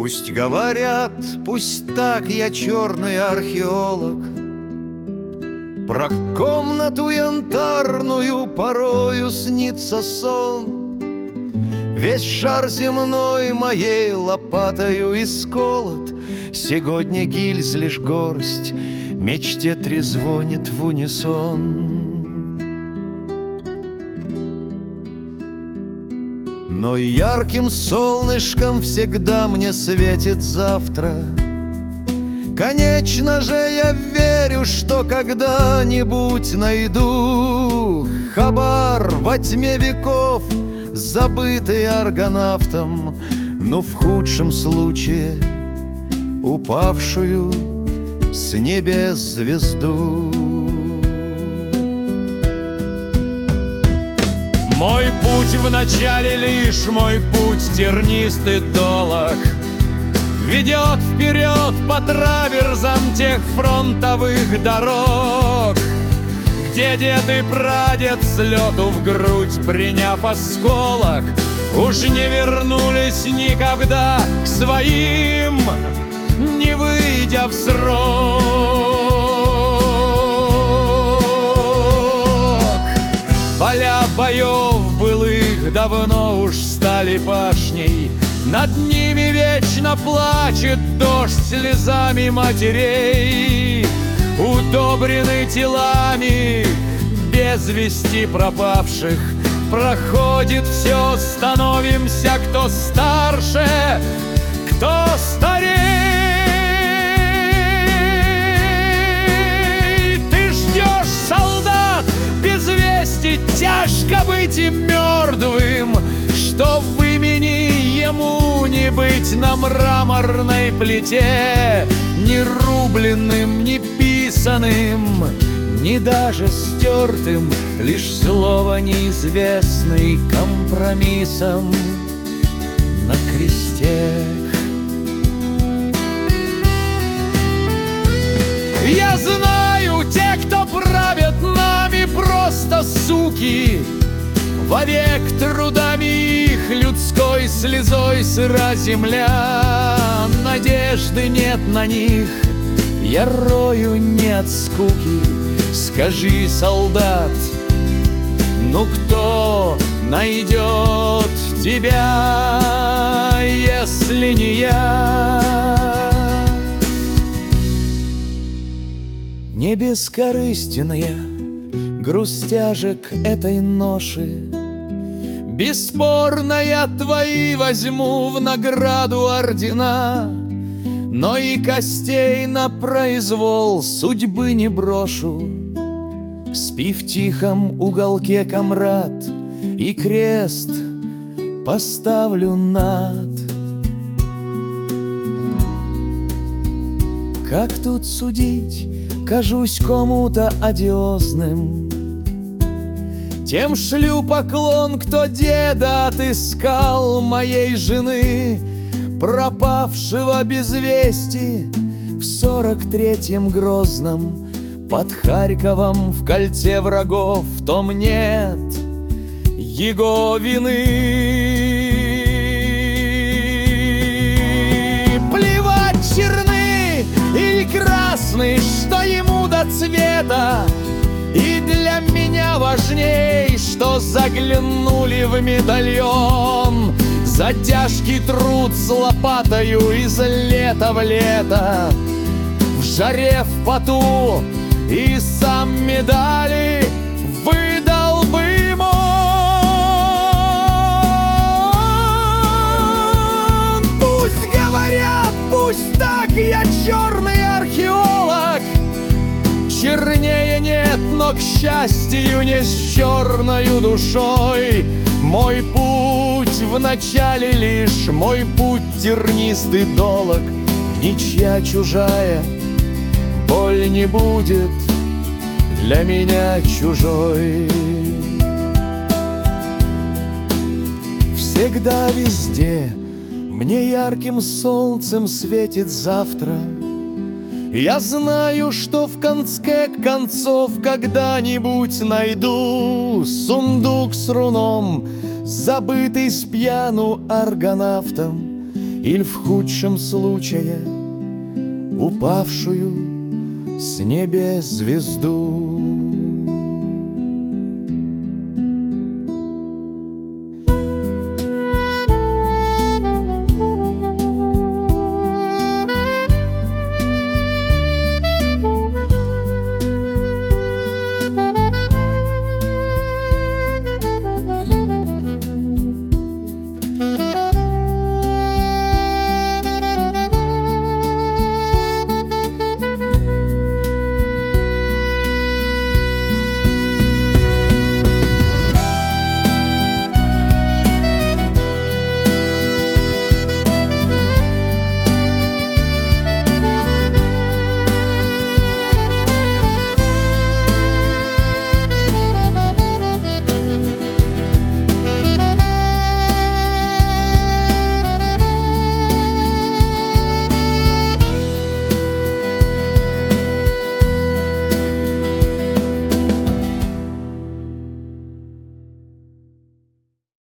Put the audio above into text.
Пусть говорят, пусть так, я черный археолог. Про комнату янтарную порою снится сон. Весь шар земной моей лопатою исколот. Сегодня гильз лишь горсть, мечте трезвонит в унисон. Но ярким солнышком всегда мне светит завтра. Конечно же, я верю, что когда-нибудь найду хабар во тьме веков, забытый аргонавтом, но в худшем случае упавшую с небес звезду. Мой путь вначале лишь мой путь, тернистый долог, ведет вперед по траверзам тех фронтовых дорог, где дед и прадед с лету в грудь приняв осколок, уж не вернулись никогда к своим, не выйдя в срок. Поля боев былых давно уж стали пашней, над ними вечно плачет дождь слезами матерей, удобрены телами без вести пропавших. Проходит все, становимся кто старше, кто старей. Ты ждешь, солдат, без вести, тяжко быть и мертвым, что в имени ему не быть на мраморной плите, ни рубленным, ни писаным, ни даже стертым, лишь слово неизвестный компромиссом на кресте. Я знаю, те, кто правят нами, просто суки. Вовек трудами их людской слезой сыра земля. Надежды нет на них, я рою не от скуки. Скажи, солдат, ну кто найдет тебя, если не я? Не бескорыстенная груз тяжек этой ноши, бесспорно я твои возьму в награду ордена, но и костей на произвол судьбы не брошу. Спи в тихом уголке, комрад, и крест поставлю над. Как тут судить, кажусь кому-то одиозным, тем шлю поклон, кто деда отыскал моей жены, пропавшего без вести в 43-м Грозном. Под Харьковом в кольце врагов, в том нет его вины. Плевать, черны или красный, что ему до цвета, и для меня важней, что заглянули в медальон за тяжкий труд с лопатою из лета в лето, в жаре, в поту, и сам медали выдал бы он. Пусть говорят, пусть так, я черный археолог. Чернее нет, но, к счастью, не с черною душой. Мой путь вначале лишь мой путь тернистый долог. Ничья чужая боль не будет для меня чужой. Всегда везде мне ярким солнцем светит завтра. Я знаю, что в конце концов когда-нибудь найду сундук с руном, забытый с пьяну аргонавтом, или в худшем случае упавшую с небес звезду.